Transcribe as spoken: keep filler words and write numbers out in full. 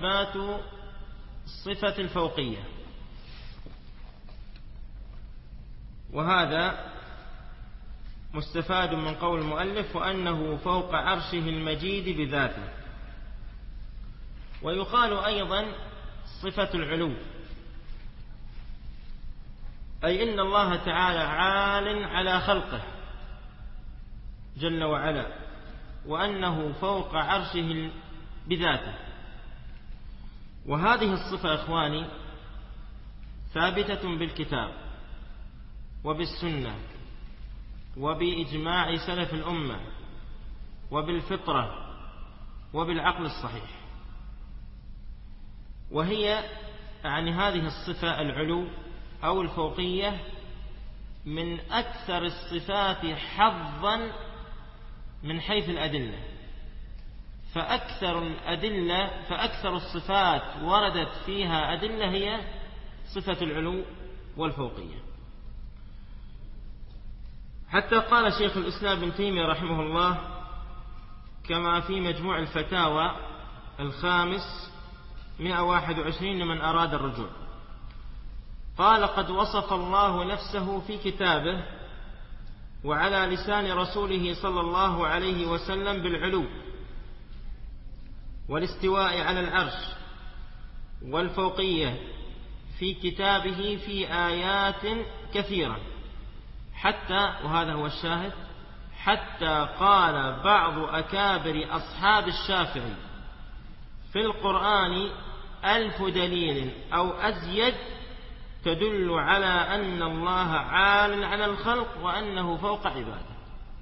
إثبات الصفة الفوقية، وهذا مستفاد من قول المؤلف وأنه فوق عرشه المجيد بذاته. ويقال أيضا صفة العلو، أي إن الله تعالى عال على خلقه جل وعلا، وأنه فوق عرشه بذاته. وهذه الصفة إخواني ثابتة بالكتاب وبالسنة وبإجماع سلف الأمة وبالفطرة وبالعقل الصحيح. وهي يعني هذه الصفة العلو أو الفوقية من أكثر الصفات حظا من حيث الأدلة، فأكثر الأدلة فأكثر الصفات وردت فيها أدلة هي صفة العلو والفوقية. حتى قال شيخ الإسلام ابن تيمية رحمه الله كما في مجموع الفتاوى الخامس مئة وواحد وعشرين لمن أراد الرجوع، قال: قد وصف الله نفسه في كتابه وعلى لسان رسوله صلى الله عليه وسلم بالعلو والاستواء على العرش والفوقية في كتابه في آيات كثيرة، حتى وهذا هو الشاهد حتى قال بعض أكابر أصحاب الشافعي في القرآن ألف دليل أو أزيد تدل على أن الله عال على الخلق وأنه فوق عباده.